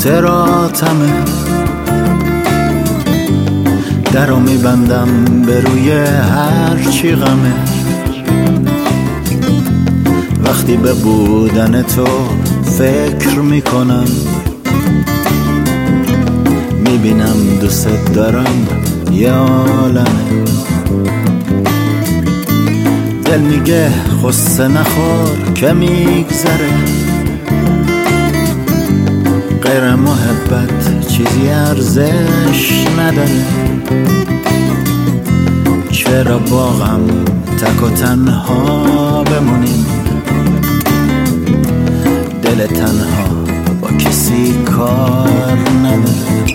خاطراتمه، درو میبندم به روی هر چی غمه. وقتی به بودن تو فکر میکنم، میبینم دوست دارم یه عالمه. دل میگه غصه نخور که میگذره، غیر محبت چیزی ارزش نداره. چرا با غم تک و تنها بمونیم، دل تنها با کسی کار نداره.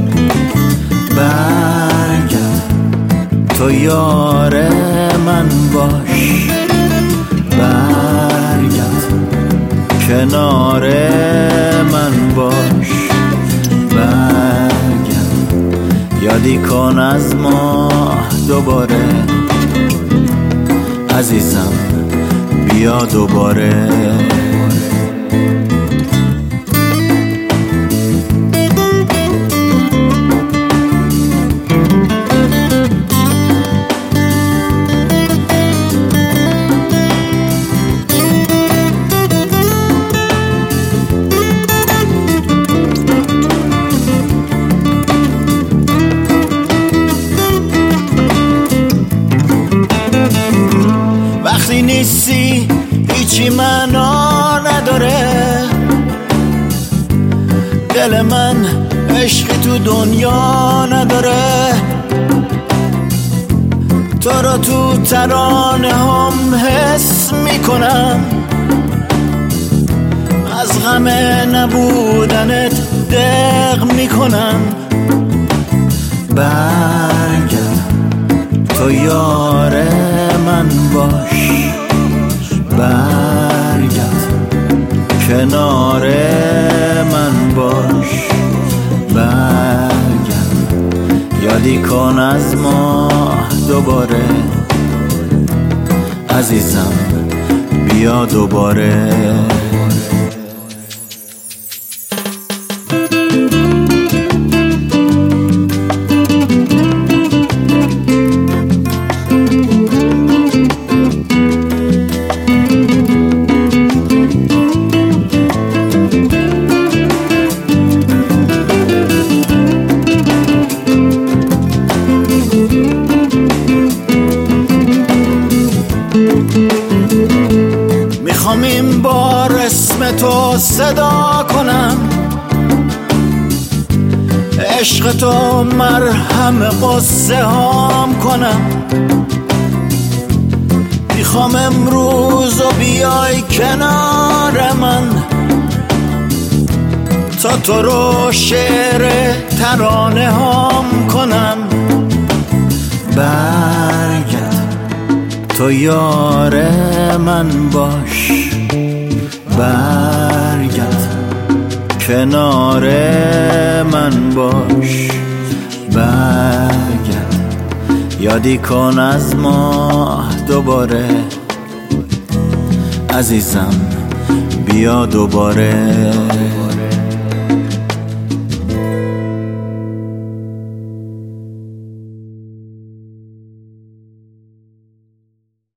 برگرد تو یار من باش، برگرد کنار من باش. برگرد یادی کن از ما دوباره، عزیزم بیا دوباره. وقتی نیستی هیچی معنا نداره، دل من عشقی تو دنیا نداره. تو رو تو ترانه هم حس میکنم، از غم نبودنت دق میکنم. برگرد تو یار من باش، برگرد کنار من باش. برگرد یادی کن از ما دوباره، عزیزم بیا دوباره. میخوام این بار اسم تو صدا کنم، عشق تو مرهم قصه هام کنم. میخوام امروز و بیای کنار من، تا تو رو شعر ترانه هام کنم. برگرد تو یار من باش، برگرد کنار من باش. برگرد یادی کن از ما دوباره، عزیزم بیا دوباره.